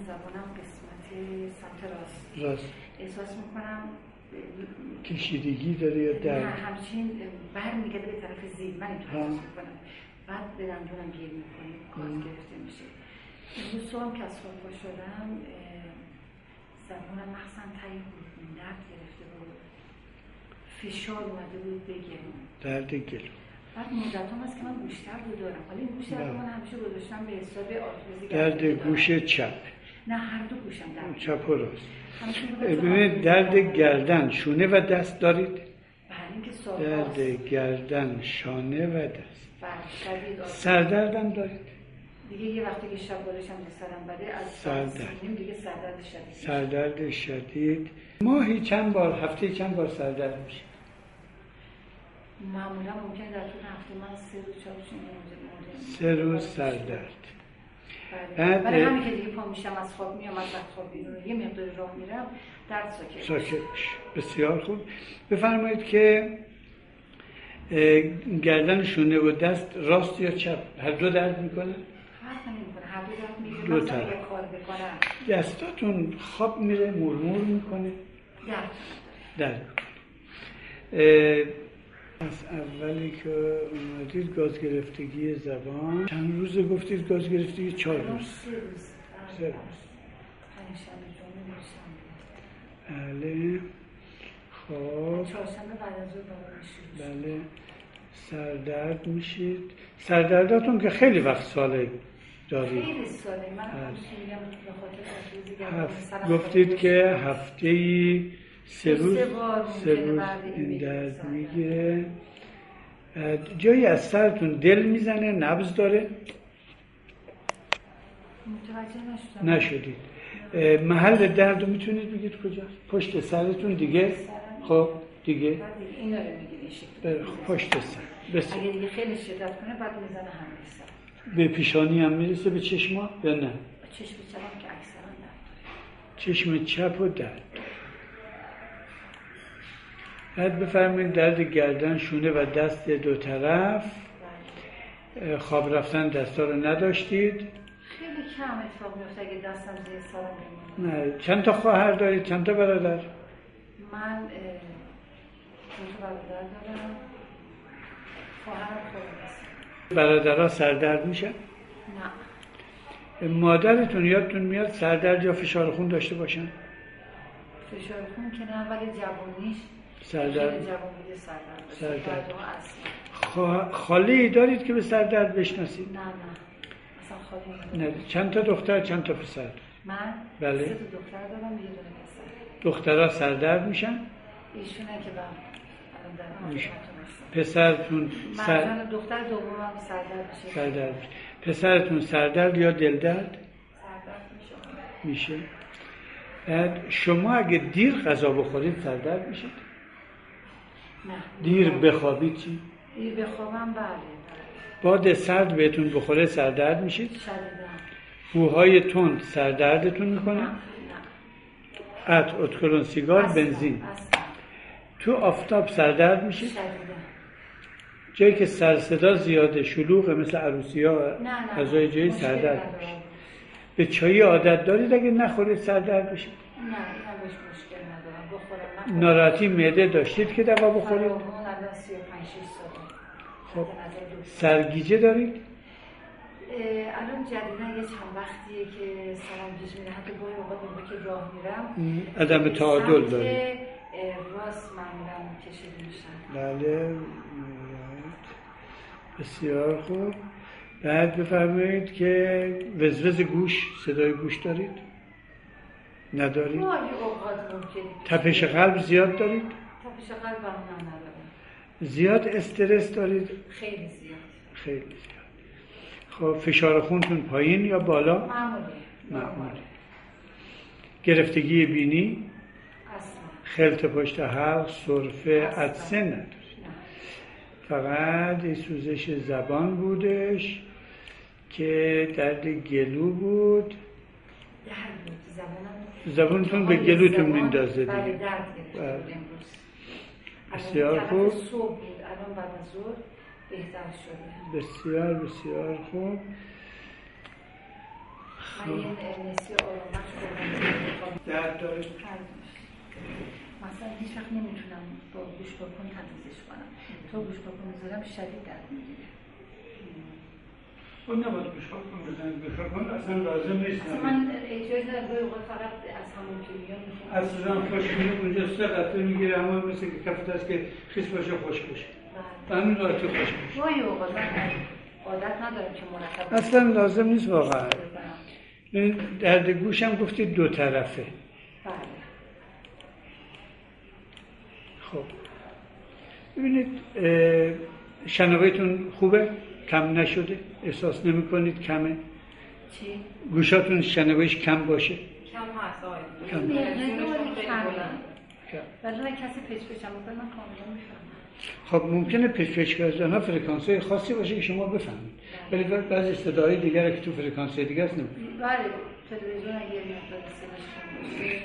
زبانم قسمت سمت راست احساس میکنم کشیدگی داره یا نه درد؟ همچین برمیگرده به طرف زیر، من اینطور احساس میکنم. بعد به دندونم گیر میکنه، گاز گرفته میشه. امروز صبح که از خواب پا شدم زبانم مخصوصا تایی بود، درد گرفته بود، فشار اومده بود به گلو، درد گلو. بعد مدتام هست که من گوش درد رو دارم، ولی این گوش درد من همیشه گذاشتم به حساب آرتروز درد گوش چپ؟ نه هر دو گوشم درد. چپ و راست. ببینید درد گردن شونه و دست دارید؟ درد گردن شانه و دست. سردردم دارید؟ دیگه یه وقتی که شب بالشم سرم بده از سردرد دیگه سردرد شدید. سردرد شدید. ماهی چند بار، هفته چند بار سردرد میشه؟ معمولا ممکنه در طول هفته من 3 روز 4 روز 3 روز سردرد. برای همین که دیگه پا میشم از خواب میام، از خواب بیرون یه مقدار راه میرم درد ساکت میشه. بسیار خوب. بفرمایید که گردن شونه و دست راست یا چپ هر دو درد میکنه؟ فرق نمیکنه، هر دو درد میکنه. مثلا یه کار بکنم دستاتون خواب میره، مورمور میکنه؟ درد از اولی که اومدید گاز گرفتگی زبان چند روزه گفتید گاز گرفتگی؟ 4 روز. 3 روز. بله. خب چهارشنبه بعد از ظهر بله. سردرد میشید. سردرداتون که خیلی وقت ساله دارید. خیلی ساله. من میگم به خاطر گفتید که هفته‌ای 3 روز این درد میگیره. جایی از سرتون دل میزنه، نبض داره؟ متوجه نشدید. محل درد رو میتونید بگید کجاست؟ پشت سرتون دیگه؟ خب دیگه؟ اینا رو میگیره پشت سر. اگه دیگه خیلی شدت کنه بعد میزنه همه سر. به پیشانی هم میرسه، به چشما یا نه؟ چشم چپ که اکثرا درد. چشم چپ و درد. بعد بفرمایید درد گردن شونه و دست دو طرف. خواب رفتن دستا رو نداشتید؟ خیلی کم اتفاق میفته اگه دستم زیر سرم بمونه. نه. چند تا خواهر دارید؟ چند تا برادر؟ من 2 تا برادر دارم. خواهرم خودم. برادرها سردرد میشن؟ نه. مادرتون یادتون میاد سردرد یا فشار خون داشته باشن؟ فشار خون که نه، ولی جوانیش سردرد. سردرد. خاله دارید که به سردرد بشناسید؟ نه اصلا خاله نه. چند تا دختر چند تا پسر؟ من بله. 3 تا دختر دارم، 1 دونه پسر. دخترها سردرد میشن؟ ایشونه که الان میشه. پسرتون دختر دومم سردرد سردرد میشه. پسرتون سردرد یا دل درد؟ سردرد میشه. بعد شما اگه دیر غذا بخورید سردرد میشید؟ نه. دیر بخوابید چی؟ دیر بخوابم بله. باد سرد بهتون بخوره سردرد میشید؟ شدیداً. بوهای تند سردردتون میکنه؟ نه. عطر، اتکلون، سیگار، بنزین. تو آفتاب سردرد میشید؟ شدیداً. جایی که سر صدا زیاده، شلوغه، مثل عروسی‌ها، غذای جایی سردرد میشه. به چای عادت دارید اگه نخورید سردرد بشه؟ نه اینم بهش مشکل ندارم، بخورم. ناراحتی معده داشتید که دوا بخورید؟ الان 35-6 ساله. خب سرگیجه دارید؟ الان جدیدن یه چند وقتیه که سرم گیج میره، حتی گاهی اوقات موقعی که راه میرم عدم تعادل دارید. راست معمولا کشیده میشن. بله. بسیار خوب. بعد بفرمایید که وزوز گوش، صدای گوش دارید؟ ندارید؟ گاهی اوقات ممکنه. تپش قلب زیاد دارید؟ تپش قلب هم ندارم. زیاد استرس دارید؟ خیلی زیاد. خیلی زیاد. خب فشار خونتون پایین یا بالا؟ معمولی. گرفتگی بینی؟ اصلا. خلط پشت حلق، سرفه، عطسه ندارید؟ فقط این سوزش زبان بودش که درد گلو بود. زبانتون به گلوتون میندازه دیگه. بله درد گرفت امروز. بسیار خوب. صبح بود، الان بعد از ظهر بهتر شده. بسیار بسیار خوب. من این نسبی آرامش کنم درد داره؟ مثلا هیچ وقت نمیتونم با گوش بکن تمیزش کنم. تا گوش بکن میذارم شدید درد میگیره. اون نباید گوش بکن بزنید. گوش بکن اصلا لازم نیست. اصلا من احتیاج دارم روی اوقات فقط از همون که میگم اصلا خوشگلی اونجا 3 قطعه میگیره، اما مثل که کفت است که خیس باشه خوش بشه. همین راحتی خوش بشه. روی اوقات من عادت ندارم که مرتب اصلا لازم نیست واقعا. درد گوش هم گفتید 2 طرفه. بله. خب ببینید شنوایتون خوبه؟ کم نشده؟ احساس نمی کنید کمه؟ چی؟ گوشاتون شنوایش کم باشه؟ کم هست آقای. کم. ولی کسی پیچ پیچم بکنه من کاملا میفهمم. خب ممکنه پیچ کردن فرکانس های خاصی باشه که شما بفهمید، ولی بعضی صداهای دیگر که تو فرکانس های دیگه است نمی‌فهمید. بله تلویزیون اگه مقدار صداش کم باشه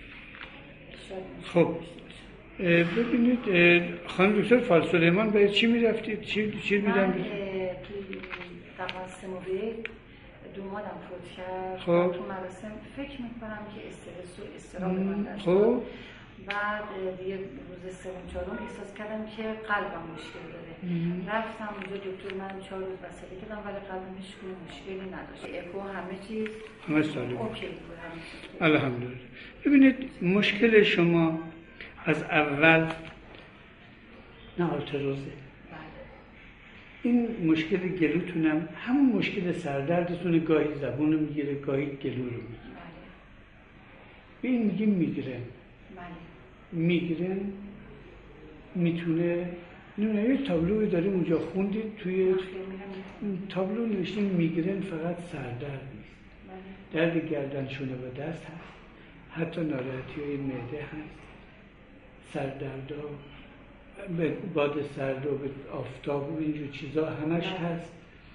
خب ببینید خانم دکتر فالسلیمان باید چی میرفتید؟ چی میدن؟ من توی تقاسم و دومادم فوت کرد. خب تو مراسم فکر میکنم که استرس و استراب من داشت. خب بعد دیگه روز 3-4 احساس کردم که قلبم مشکل داره. رفتم اونجا دکتر من 4 روز بسته کردم ولی قلبم هیچ گونه مشکلی نداشت. اکو همه چیز اوکی بود. الحمدلله. ببینید مشکل شما از اول نه آرتروزه. این مشکل گلوتونم همون مشکل سردردتونه، گاهی زبون رو میگیره گاهی گلو رو میگیره. به این میگیم میگرن. میگرن میتونه نمیدونم یه تابلوی داریم اونجا خوندید توی تابلو نوشتیم میگرن فقط سردرد نیست، درد گردن شونه و دست هست، حتی ناراحتی های معده هست، سردرد ها به باد سرد و به آفتاب و اینجور چیزا همش هست.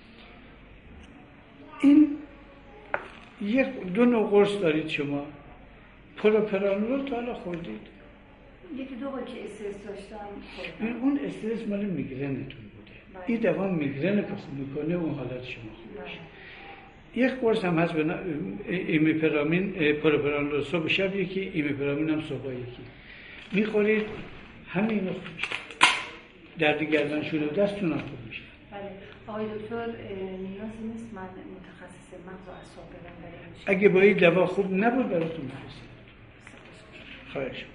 این 1-2 نوع قرص دارید شما. پروپرانول تا حالا خوردید؟ 1-2 بار که استرس داشتم. اون استرس مال میگرنتون بوده. این دوا میگرن که خوب میکنه اون حالت شما خوب میشه. یک قرص هم هست به ایمیپرامین، پروپرانول صبح شب یکی، ایمیپرامین هم صبح یکی میخورید، همین خوب میشه. درد گردن شونه و دستتون هم خوب میشه. بله آقای دکتر نیازی نیست من متخصص مغز و اعصاب برم برای اگه با این دوا خوب نبود براتون بفرستید. خواهش